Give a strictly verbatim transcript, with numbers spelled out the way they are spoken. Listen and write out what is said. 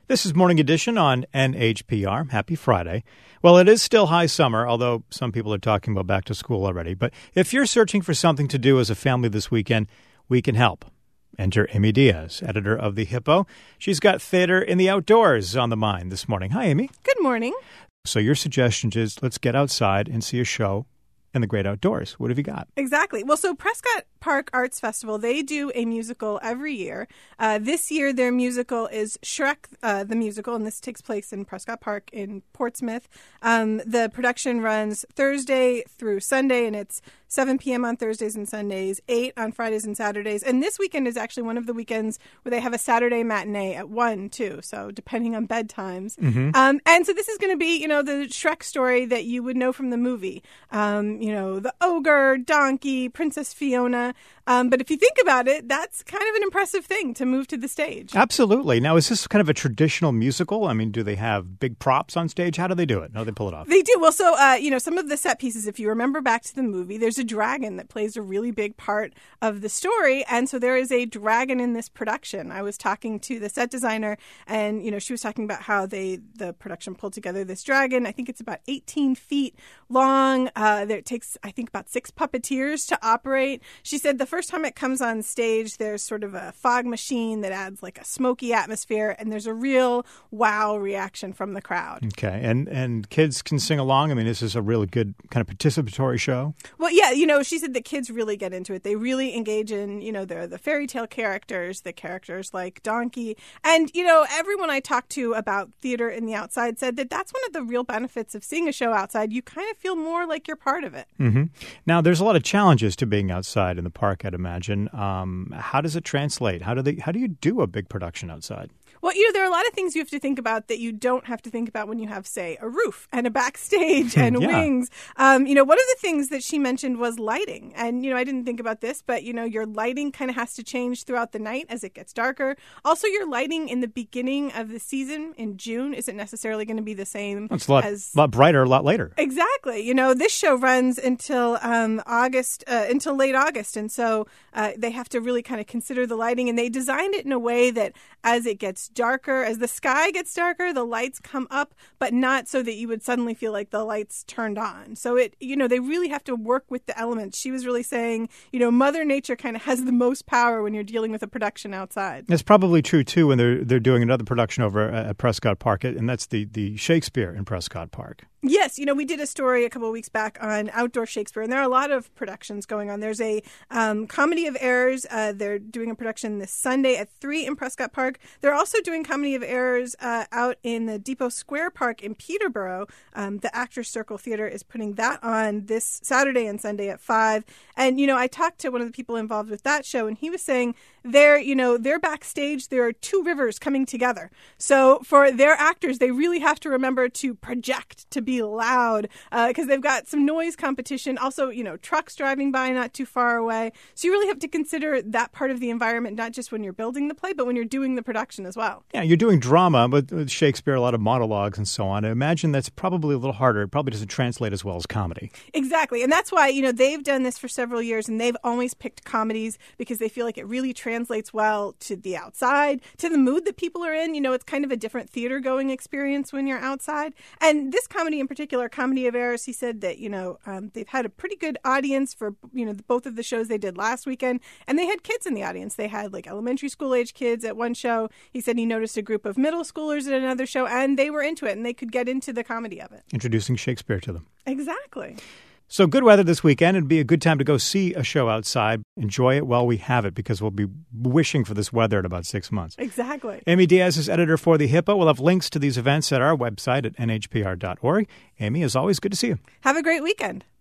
This is Morning Edition on N H P R. Happy Friday. Well, it is still high summer, although some people are talking about back to school already. But if you're searching for something to do as a family this weekend, we can help. Enter Amy Diaz, editor of The Hippo. She's got theater in the outdoors on the mind this morning. Hi, Amy. Good morning. So your suggestion is let's get outside and see a show in the great outdoors. What have you got? Exactly. Well, so Prescott Park Arts Festival, they do a musical every year. Uh, this year, their musical is Shrek, uh, the musical, and this takes place in Prescott Park in Portsmouth. Um, the production runs Thursday through Sunday, and it's seven p.m. on Thursdays and Sundays, eight on Fridays and Saturdays. And this weekend is actually one of the weekends where they have a Saturday matinee at one, too, so depending on bedtimes. Mm-hmm. Um, and so this is going to be, you know, the Shrek story that you would know from the movie. Um, you know, the ogre, donkey, Princess Fiona. Um, but if you think about it, that's kind of an impressive thing to move to the stage. Absolutely. Now, is this kind of a traditional musical? I mean, do they have big props on stage? How do they do it? No, they pull it off. They do. Well, so, uh, you know, some of the set pieces, if you remember back to the movie, there's a dragon that plays a really big part of the story. And so there is a dragon in this production. I was talking to the set designer and, you know, she was talking about how they, the production pulled together this dragon. I think it's about eighteen feet long. Uh, there, it takes, I think, about six puppeteers to operate. She said the first time it comes on stage, there's sort of a fog machine that adds like a smoky atmosphere, and there's a real wow reaction from the crowd. Okay, and and kids can sing along. I mean, this is a really good kind of participatory show. Well, yeah, you know, she said the kids really get into it. They really engage in, you know, they're the fairy tale characters, the characters like Donkey. And, you know, everyone I talked to about theater in the outside said that that's one of the real benefits of seeing a show outside. You kind of feel more like you're part of it. Mm-hmm. Now, there's a lot of challenges to being outside in the park, I'd imagine. Um, how does it translate? How do they? How do you do a big production outside? Well, you know, there are a lot of things you have to think about that you don't have to think about when you have, say, a roof and a backstage and yeah. wings. Um, you know, one of the things that she mentioned was lighting. And, you know, I didn't think about this, but, you know, your lighting kind of has to change throughout the night as it gets darker. Also, your lighting in the beginning of the season in June isn't necessarily going to be the same. It's a lot, as lot brighter, a lot later. Exactly. You know, this show runs until um, August, uh, until late August. And so uh, they have to really kind of consider the lighting. And they designed it in a way that as it gets darker, as the sky gets darker, the lights come up, but not so that you would suddenly feel like the lights turned on. So it, you know, they really have to work with the elements. She was really saying, you know, Mother Nature kind of has the most power when you're dealing with a production outside. That's probably true, too, when they're they're doing another production over at Prescott Park, and that's the, the Shakespeare in Prescott Park. Yes, you know, we did a story a couple of weeks back on outdoor Shakespeare, and there are a lot of productions going on. There's a um, Comedy of Errors. Uh, they're doing a production this Sunday at three in Prescott Park. They're also doing Comedy of Errors uh, out in the Depot Square Park in Peterborough. Um, the Actors Circle Theater is putting that on this Saturday and Sunday at five. And, you know, I talked to one of the people involved with that show, and he was saying they're, you know, they're backstage. There are two rivers coming together. So for their actors, they really have to remember to project, to be loud, because uh, they've got some noise competition. Also, you know, trucks driving by not too far away. So you really have to consider that part of the environment, not just when you're building the play, but when you're doing the production as well. Yeah, you're doing drama, but with Shakespeare, a lot of monologues and so on. I imagine that's probably a little harder. It probably doesn't translate as well as comedy. Exactly. And that's why, you know, they've done this for several years, and they've always picked comedies because they feel like it really translates well to the outside, to the mood that people are in. You know, it's kind of a different theater going experience when you're outside. And this comedy in particular, Comedy of Errors, he said that, you know, um, they've had a pretty good audience for, you know, both of the shows they did last weekend. And they had kids in the audience. They had like elementary school age kids at one show. He said he noticed a group of middle schoolers at another show, and they were into it, and they could get into the comedy of it. Introducing Shakespeare to them. Exactly. So good weather this weekend. It'd be a good time to go see a show outside. Enjoy it while we have it, because we'll be wishing for this weather in about six months. Exactly. Amy Diaz is editor for The Hippo. We'll have links to these events at our website at N H P R dot org. Amy, as always, good to see you. Have a great weekend.